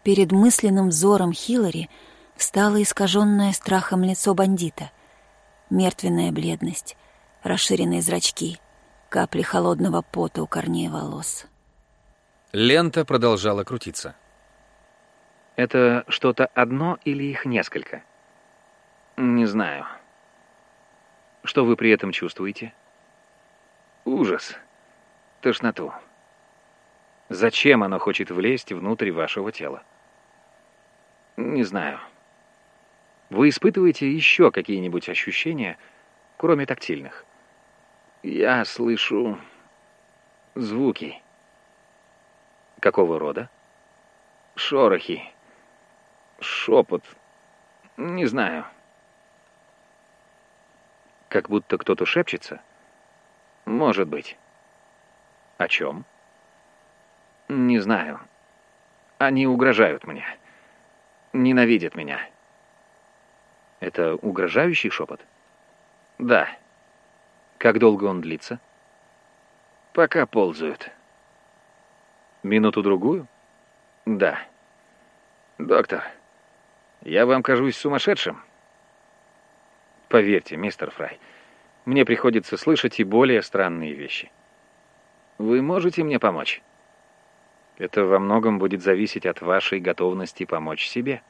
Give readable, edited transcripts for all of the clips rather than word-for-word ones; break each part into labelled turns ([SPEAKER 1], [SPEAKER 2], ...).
[SPEAKER 1] Перед мысленным взором Хиллари встало искаженное страхом лицо бандита. Мертвенная бледность, расширенные зрачки, капли холодного пота у корней волос.
[SPEAKER 2] Лента продолжала крутиться.
[SPEAKER 3] Это что-то одно или их несколько? Не знаю. Что вы при этом чувствуете? Ужас. Тошноту. Зачем оно хочет влезть внутрь вашего тела? Не знаю. Вы испытываете еще какие-нибудь ощущения, кроме тактильных? Я слышу звуки. Какого рода? Шорохи. Шепот. Не знаю. Как будто кто-то шепчется? Может быть. О чем? Не знаю. Они угрожают мне. Ненавидят меня. Это угрожающий шепот? Да. Как долго он длится? Пока ползают. Минуту-другую? Да. Доктор, я вам кажусь сумасшедшим? Поверьте, мистер Фрай, мне приходится слышать и более странные вещи. Вы можете мне помочь? Это во многом будет зависеть от вашей готовности помочь себе.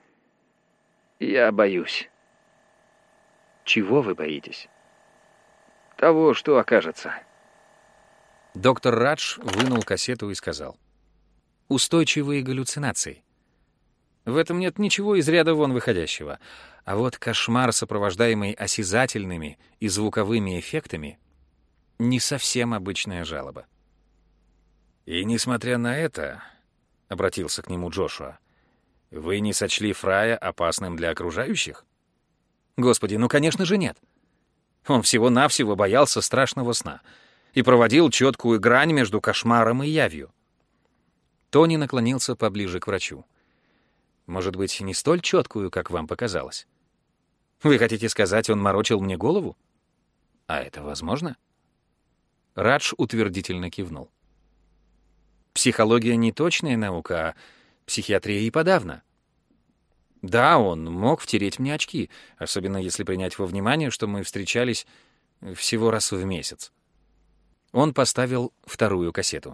[SPEAKER 3] Я боюсь. Чего вы боитесь? Того, что окажется.
[SPEAKER 2] Доктор Радж вынул кассету и сказал: «Устойчивые галлюцинации. В этом нет ничего из ряда вон выходящего. А вот кошмар, сопровождаемый осязательными и звуковыми эффектами, не совсем обычная жалоба». «И несмотря на это, — обратился к нему Джошуа, — вы не сочли Фрая опасным для окружающих?» «Господи, ну, конечно же, нет. Он всего-навсего боялся страшного сна и проводил четкую грань между кошмаром и явью». Тони наклонился поближе к врачу. «Может быть, не столь четкую, как вам показалось? Вы хотите сказать, он морочил мне голову? А это возможно?» Радж утвердительно кивнул. «Психология не точная наука, а психиатрия и подавно. Да, он мог втереть мне очки, особенно если принять во внимание, что мы встречались всего раз в месяц». Он поставил вторую кассету.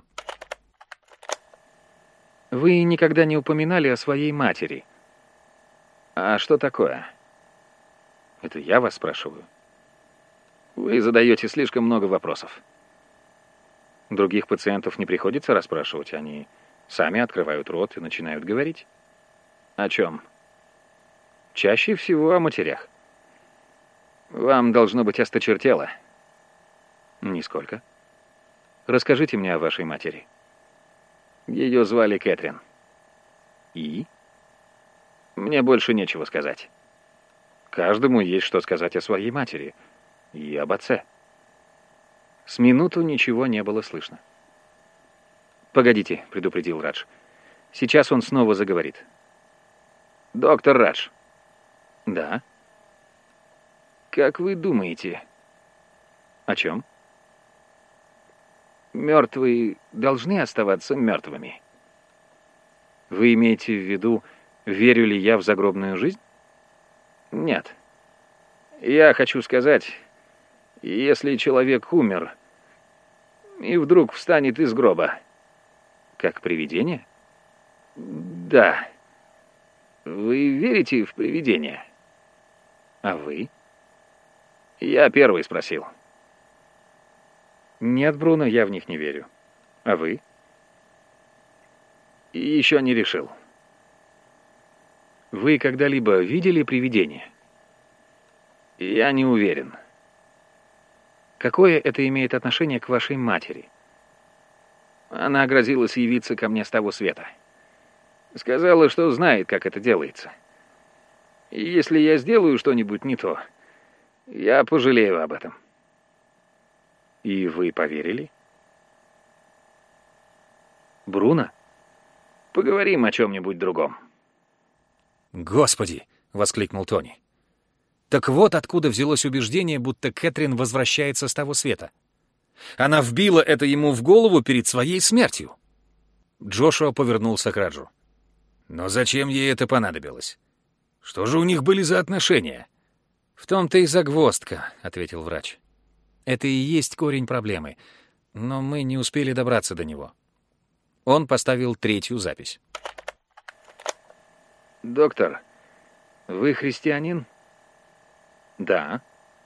[SPEAKER 3] Вы никогда не упоминали о своей матери. А что такое? Это я вас спрашиваю. Вы задаете слишком много вопросов. Других пациентов не приходится расспрашивать, они сами открывают рот и начинают говорить. О чем? Чаще всего о матерях. Вам должно быть осточертело. Нисколько. Расскажите мне о вашей матери. Ее звали Кэтрин. И? Мне больше нечего сказать. Каждому есть что сказать о своей матери и об отце. С минуту ничего не было слышно. «Погодите», — предупредил Радж. «Сейчас он снова заговорит». «Доктор Радж». «Да?» «Как вы думаете?» «О чем?» «Мертвые должны оставаться мертвыми». «Вы имеете в виду, верю ли я в загробную жизнь?» «Нет. Я хочу сказать, если человек умер и вдруг встанет из гроба». «Как привидение?» «Да. Вы верите в привидения?» «А вы?» «Я первый спросил». «Нет, Бруно, я в них не верю. А вы?» «Еще не решил». «Вы когда-либо видели привидение?» «Я не уверен». «Какое это имеет отношение к вашей матери?» «Она грозилась явиться ко мне с того света. Сказала, что знает, как это делается. И если я сделаю что-нибудь не то, я пожалею об этом». «И вы поверили?» «Бруно, поговорим о чем-нибудь другом».
[SPEAKER 2] «Господи!» — воскликнул Тони. «Так вот откуда взялось убеждение, будто Кэтрин возвращается с того света. Она вбила это ему в голову перед своей смертью». Джошуа повернулся к Раджу. Но зачем ей это понадобилось? Что же у них были за отношения?
[SPEAKER 3] «В том-то и загвоздка», — ответил врач. «Это и есть корень проблемы, но мы не успели добраться до него». Он поставил третью запись.
[SPEAKER 2] «Доктор, вы христианин?» «Да».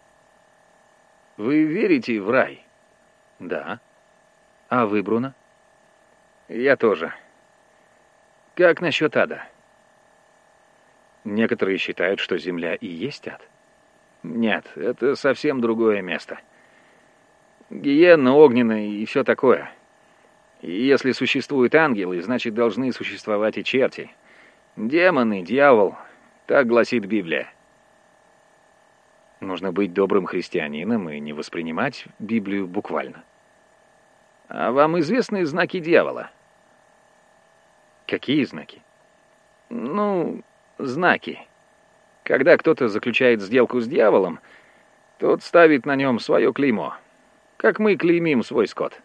[SPEAKER 2] «Вы верите в рай?» «Да». «А вы, Бруно?» «Я тоже». «Как насчет ада?» «Некоторые считают, что земля и есть ад». «Нет, это совсем другое место. Гиенна огненная и все такое. И если существуют ангелы, значит, должны существовать и черти. Демоны, дьявол, так гласит Библия». Нужно быть добрым христианином и не воспринимать Библию буквально. «А вам известны знаки дьявола?» «Какие знаки?» «Ну, знаки. Когда кто-то заключает сделку с дьяволом, тот ставит на нем свое клеймо, как мы клеймим свой скот».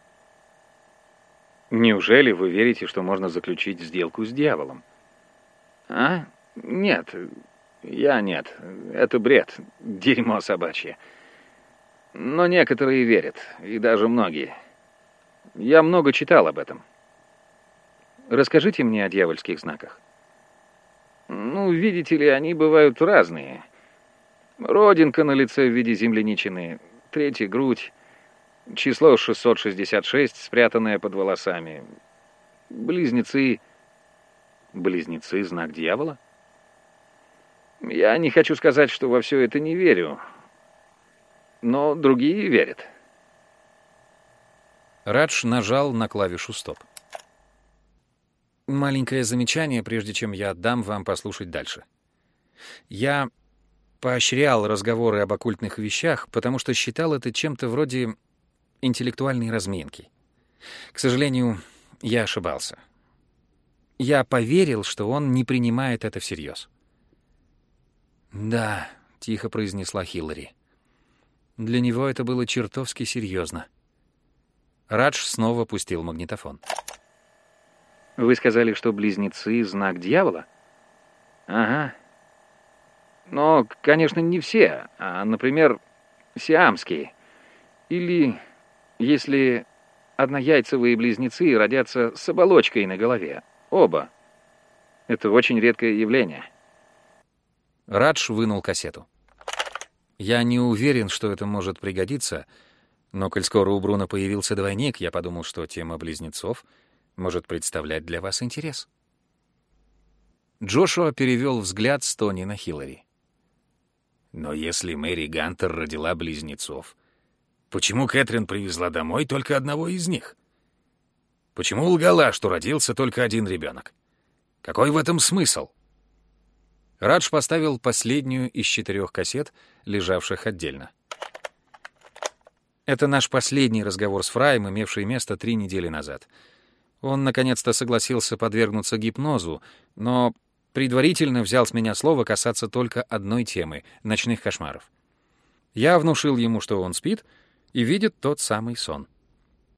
[SPEAKER 2] «Неужели вы верите, что можно заключить сделку с дьяволом?» «А? Нет. Я нет. Это бред. Дерьмо собачье. Но некоторые верят, и даже многие. Я много читал об этом». «Расскажите мне о дьявольских знаках». «Ну, видите ли, они бывают разные. Родинка на лице в виде земляничины, третья грудь, число 666, спрятанное под волосами. Близнецы...» «Близнецы — знак дьявола?» «Я не хочу сказать, что во все это не верю, но другие верят».
[SPEAKER 3] Радж нажал на клавишу «Стоп». Маленькое замечание, прежде чем я дам вам послушать дальше. Я поощрял разговоры об оккультных вещах, потому что считал это чем-то вроде интеллектуальной разминки. К сожалению, я ошибался. Я поверил, что он не принимает это всерьез. «Да», — тихо произнесла Хиллари. Для него это было чертовски серьезно. Радж снова пустил магнитофон.
[SPEAKER 2] «Вы сказали, что близнецы — знак дьявола?» «Ага. Но, конечно, не все, а, например, сиамские. Или, если однояйцевые близнецы родятся с оболочкой на голове. Оба. Это очень редкое явление».
[SPEAKER 3] Радж вынул кассету. «Я не уверен, что это может пригодиться, но коль скоро у Бруно появился двойник, я подумал, что тема близнецов может представлять для вас интерес». Джошуа перевел взгляд с Тони на Хиллари. «Но если Мэри Гантер родила близнецов, почему Кэтрин привезла домой только одного из них? Почему лгала, что родился только один ребенок? Какой в этом смысл?» Радж поставил последнюю из 4 кассет, лежавших отдельно. «Это наш последний разговор с Фраем, имевший место 3 недели назад. Он наконец-то согласился подвергнуться гипнозу, но предварительно взял с меня слово касаться только одной темы — ночных кошмаров. Я внушил ему, что он спит и видит тот самый сон.